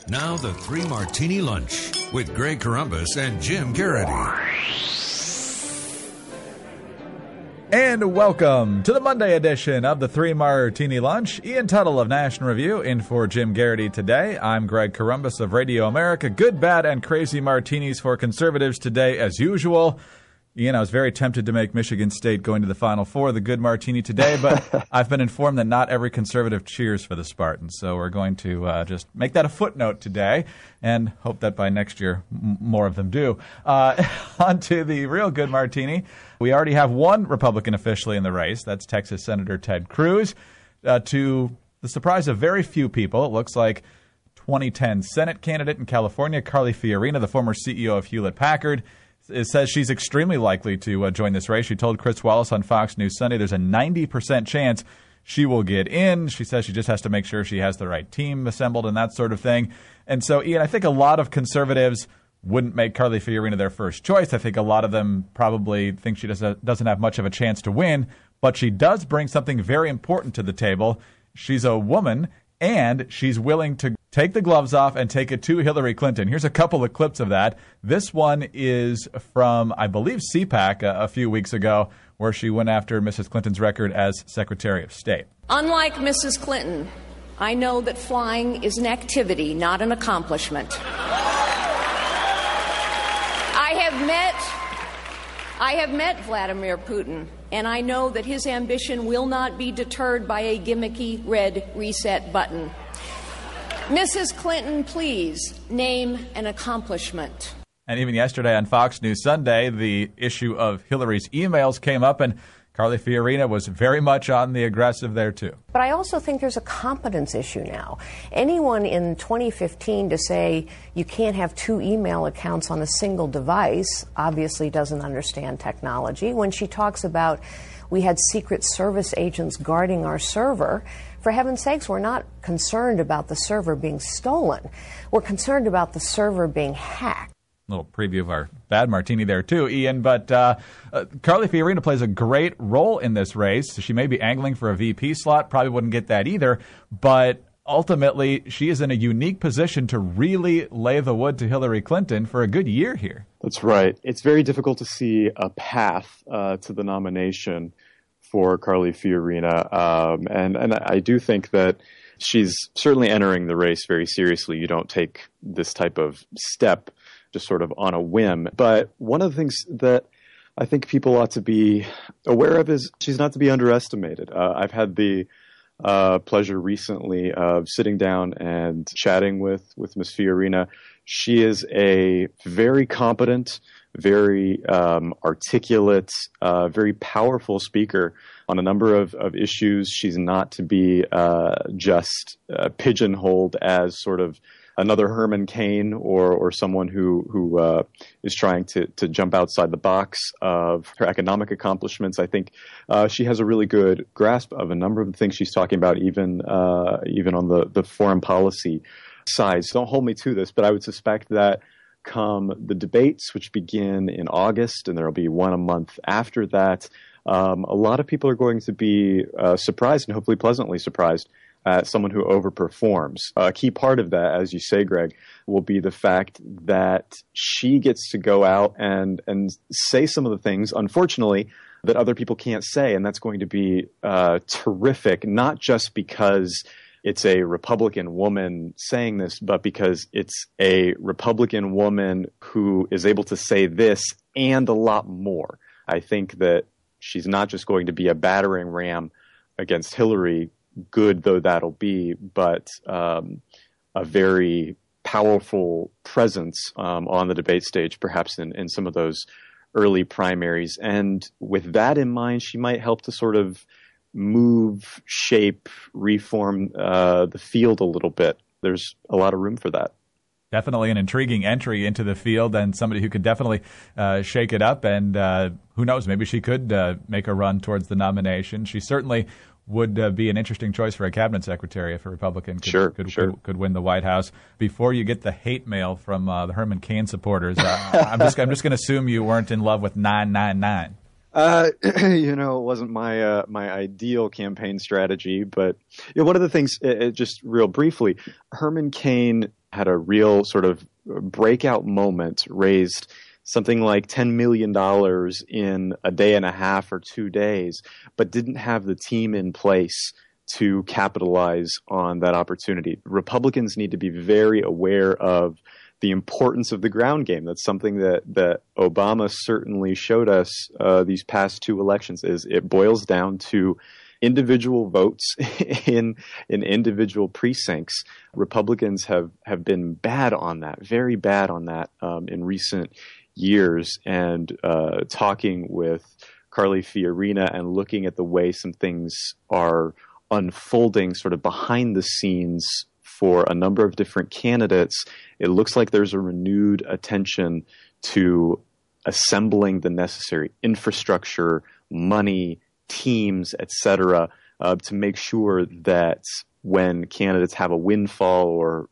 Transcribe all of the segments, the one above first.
Now the Three Martini Lunch with Greg Corombos and Jim Garrity. And welcome to the Monday edition of the Three Martini Lunch. Ian Tuttle of National Review in for Jim Garrity today. I'm Greg Corombos of Radio America. Good, bad, and crazy martinis for conservatives today as usual. Ian, I was very tempted to make Michigan State going to the Final Four the good martini today, but I've been informed that not every conservative cheers for the Spartans. So we're going to just make that a footnote today and hope that by next year more of them do. On to the real good martini. We already have one Republican officially in the race. That's Texas Senator Ted Cruz. To the surprise of very few people, it looks like 2010 Senate candidate in California, Carly Fiorina, the former CEO of Hewlett-Packard, it says she's extremely likely to join this race. She told Chris Wallace on Fox News Sunday there's a 90% chance she will get in. She says she just has to make sure she has the right team assembled and that sort of thing. And so, Ian, I think a lot of conservatives wouldn't make Carly Fiorina their first choice. I think a lot of them probably think she doesn't have much of a chance to win, but she does bring something very important to the table. She's a woman, and she's willing to take the gloves off and take it to Hillary Clinton. Here's a couple of clips of that. This one is from, I believe, CPAC a few weeks ago, where she went after Mrs. Clinton's record as Secretary of State. Unlike Mrs. Clinton, I know that flying is an activity, not an accomplishment. I have met Vladimir Putin, and I know that his ambition will not be deterred by a gimmicky red reset button. Mrs. Clinton, please name an accomplishment. And even yesterday on Fox News Sunday, the issue of Hillary's emails came up, and Carly Fiorina was very much on the aggressive there, too. But I also think there's a competence issue now. Anyone in 2015 to say you can't have two email accounts on a single device obviously doesn't understand technology. When she talks about we had Secret Service agents guarding our server, for heaven's sakes, we're not concerned about the server being stolen. We're concerned about the server being hacked. Little preview of our bad martini there, too, Ian. But Carly Fiorina plays a great role in this race. She may be angling for a VP slot, probably wouldn't get that either. But ultimately, she is in a unique position to really lay the wood to Hillary Clinton for a good year here. That's right. It's very difficult to see a path to the nomination for Carly Fiorina. And I do think that she's certainly entering the race very seriously. You don't take this type of step just sort of on a whim. But one of the things that I think people ought to be aware of is she's not to be underestimated. I've had the pleasure recently of sitting down and chatting with Ms. Fiorina. She is a very competent, very articulate, very powerful speaker on a number of issues. She's not to be just pigeonholed as sort of another Herman Cain or someone who is trying to jump outside the box of her economic accomplishments. I think she has a really good grasp of a number of the things she's talking about, even on the foreign policy side. So don't hold me to this, but I would suspect that come the debates, which begin in August, and there will be one a month after that, a lot of people are going to be surprised and hopefully pleasantly surprised at someone who overperforms. A key part of that, as you say, Greg, will be the fact that she gets to go out and say some of the things, unfortunately, that other people can't say. And that's going to be terrific, not just because it's a Republican woman saying this, but because it's a Republican woman who is able to say this and a lot more. I think that she's not just going to be a battering ram against Hillary, good though that'll be, but a very powerful presence on the debate stage, perhaps in some of those early primaries. And with that in mind, she might help to sort of move, shape, reform the field a little bit. There's a lot of room for that. Definitely an intriguing entry into the field and somebody who could definitely shake it up. And who knows, maybe she could make a run towards the nomination. She certainly would be an interesting choice for a cabinet secretary if a Republican could win the White House. Before you get the hate mail from the Herman Cain supporters, I'm just going to assume you weren't in love with 999. It wasn't my ideal campaign strategy, but one of the things, just real briefly, Herman Cain had a real sort of breakout moment, raised something like $10 million in a day and a half or 2 days, but didn't have the team in place to capitalize on that opportunity. Republicans need to be very aware of the importance of the ground game. That's something that Obama certainly showed us these past 2 elections. Is it boils down to individual votes in individual precincts. Republicans have been bad on that, very bad on that in recent years. And talking with Carly Fiorina and looking at the way some things are unfolding sort of behind the scenes for a number of different candidates, it looks like there's a renewed attention to assembling the necessary infrastructure, money, teams, etc., to make sure that when candidates have a windfall, or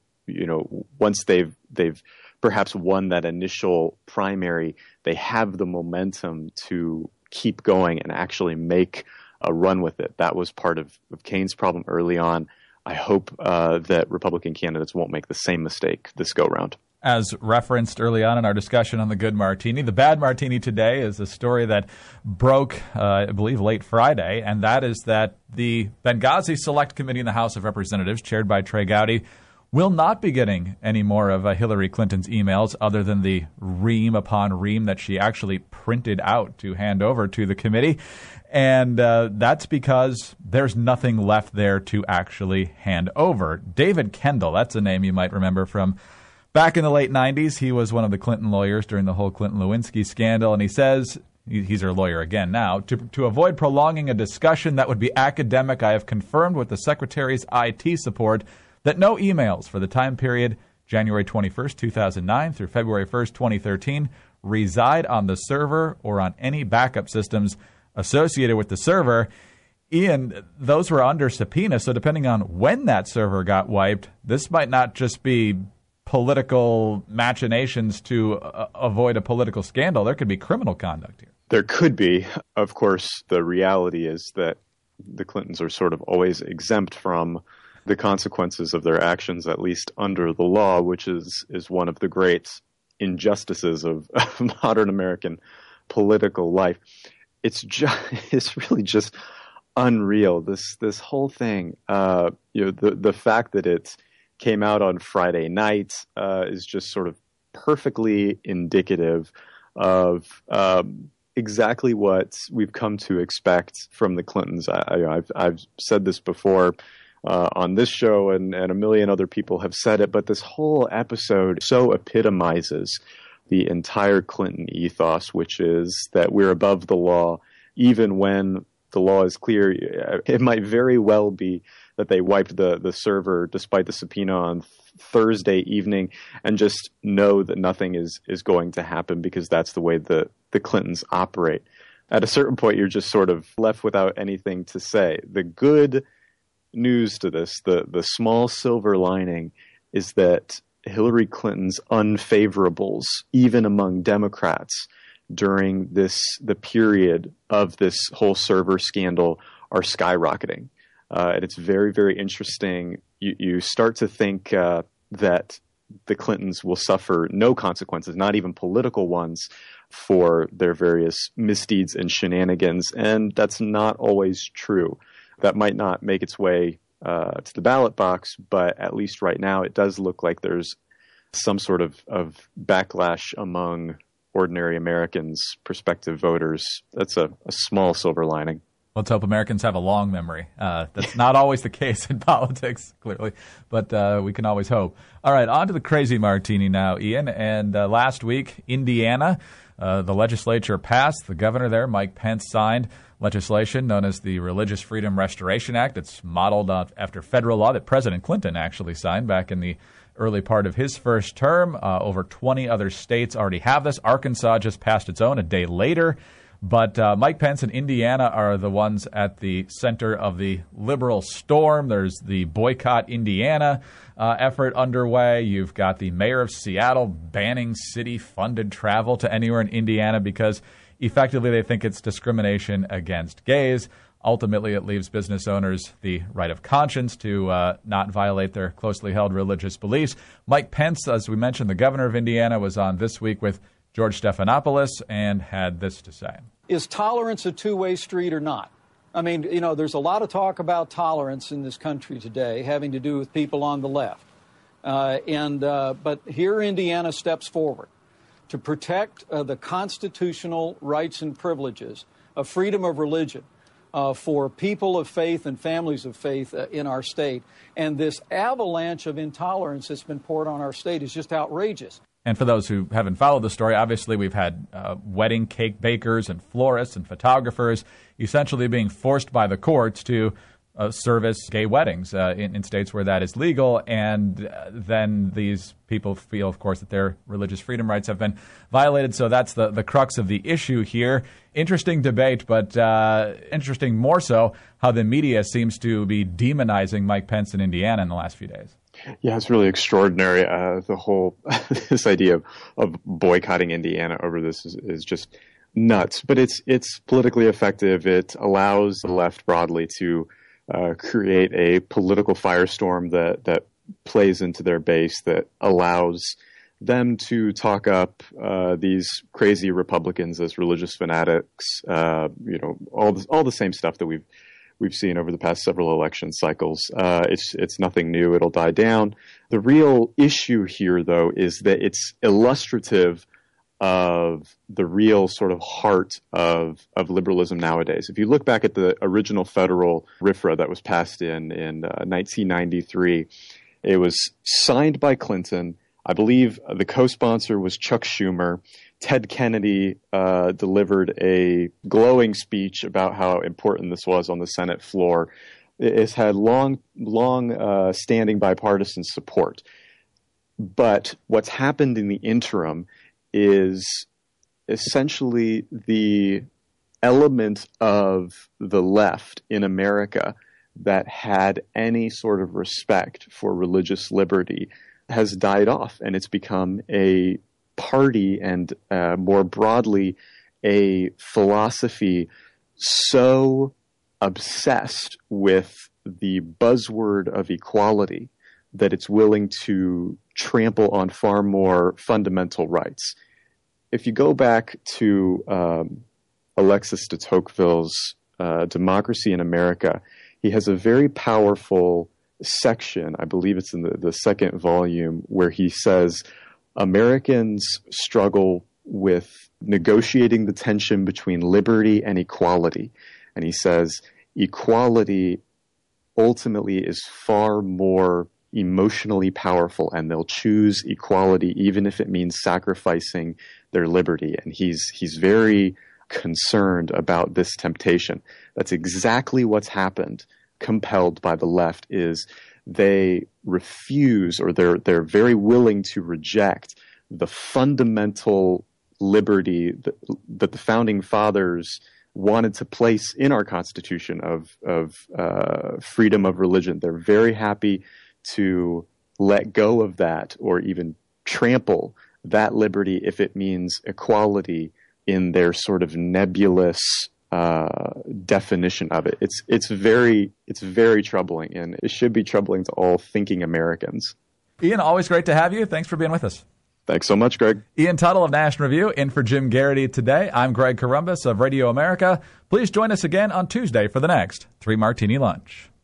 once they've perhaps won that initial primary, they have the momentum to keep going and actually make a run with it. That was part of Kane's problem early on. I hope that Republican candidates won't make the same mistake this go-round. As referenced early on in our discussion on the good martini, the bad martini today is a story that broke, I believe, late Friday, and that is that the Benghazi Select Committee in the House of Representatives, chaired by Trey Gowdy, will not be getting any more of Hillary Clinton's emails other than the ream upon ream that she actually printed out to hand over to the committee. And that's because there's nothing left there to actually hand over. David Kendall, that's a name you might remember from back in the late 90s. He was one of the Clinton lawyers during the whole Clinton-Lewinsky scandal, and he says, he's her lawyer again now, to avoid prolonging a discussion that would be academic, I have confirmed with the Secretary's IT support that no emails for the time period January 21st, 2009 through February 1st, 2013 reside on the server or on any backup systems associated with the server. Ian, those were under subpoena, so depending on when that server got wiped, this might not just be political machinations to avoid a political scandal. There could be criminal conduct here. There could be. Of course, the reality is that the Clintons are sort of always exempt from the consequences of their actions, at least under the law, which is one of the great injustices of modern American political life. It's really just unreal. This whole thing, the fact that it came out on Friday night is just sort of perfectly indicative of exactly what we've come to expect from the Clintons. I've said this before on this show, and a million other people have said it, but this whole episode so epitomizes the entire Clinton ethos, which is that we're above the law, even when the law is clear. It might very well be that they wiped the server despite the subpoena on Thursday evening, and just know that nothing is going to happen because that's the way the Clintons operate. At a certain point, you're just sort of left without anything to say. The good news to this, the small silver lining, is that Hillary Clinton's unfavorables, even among Democrats, during the period of this whole server scandal, are skyrocketing. And it's very, very interesting. You start to think that the Clintons will suffer no consequences, not even political ones, for their various misdeeds and shenanigans. And that's not always true. That might not make its way to the ballot box, but at least right now it does look like there's some sort of backlash among ordinary Americans, prospective voters. That's a small silver lining. Let's hope Americans have a long memory. That's not always the case in politics, clearly, but we can always hope. All right, on to the crazy martini now, Ian. And last week, Indiana, the legislature passed. The governor there, Mike Pence, signed legislation known as the Religious Freedom Restoration Act. It's modeled after federal law that President Clinton actually signed back in the early part of his first term. Over 20 other states already have this. Arkansas just passed its own a day later. But Mike Pence and Indiana are the ones at the center of the liberal storm. There's the Boycott Indiana effort underway. You've got the mayor of Seattle banning city-funded travel to anywhere in Indiana because effectively they think it's discrimination against gays. Ultimately, it leaves business owners the right of conscience to not violate their closely held religious beliefs. Mike Pence, as we mentioned, the governor of Indiana, was on This Week with George Stephanopoulos and had this to say. Is tolerance a two-way street or not? I mean, there's a lot of talk about tolerance in this country today having to do with people on the left. But here Indiana steps forward to protect the constitutional rights and privileges of freedom of religion for people of faith and families of faith in our state. And this avalanche of intolerance that's been poured on our state is just outrageous. And for those who haven't followed the story, obviously we've had wedding cake bakers and florists and photographers essentially being forced by the courts to service gay weddings in states where that is legal. And then these people feel, of course, that their religious freedom rights have been violated. So that's the crux of the issue here. Interesting debate, but interesting more so how the media seems to be demonizing Mike Pence in Indiana in the last few days. Yeah, it's really extraordinary. The whole this idea of boycotting Indiana over this is just nuts. But it's politically effective. It allows the left broadly to create a political firestorm that plays into their base, that allows them to talk up these crazy Republicans as religious fanatics. All the same stuff that we've seen over the past several election cycles. It's nothing new. It'll die down. The real issue here, though, is that it's illustrative of the real sort of heart of liberalism nowadays. If you look back at the original federal RFRA that was passed in 1993, it was signed by Clinton. I believe the co-sponsor was Chuck Schumer. Ted Kennedy delivered a glowing speech about how important this was on the Senate floor. It's had long standing bipartisan support. But what's happened in the interim is essentially the element of the left in America that had any sort of respect for religious liberty has died off, and it's become a party and more broadly a philosophy so obsessed with the buzzword of equality that it's willing to trample on far more fundamental rights. If you go back to Alexis de Tocqueville's Democracy in America, he has a very powerful section, I believe it's in the second volume, where he says Americans struggle with negotiating the tension between liberty and equality. And he says equality ultimately is far more emotionally powerful, and they'll choose equality even if it means sacrificing their liberty. And he's very concerned about this temptation. That's exactly what's happened, compelled by the left, is they refuse, or they're very willing to reject the fundamental liberty that the founding fathers wanted to place in our Constitution of freedom of religion. They're very happy to let go of that, or even trample that liberty if it means equality in their sort of nebulous definition of it. It's very troubling, and it should be troubling to all thinking Americans. Ian, always great to have you. Thanks for being with us. Thanks so much, Greg. Ian Tuttle of National Review, in for Jim Garrity today. I'm Greg Corombos of Radio America. Please join us again on Tuesday for the next 3 Martini Lunch.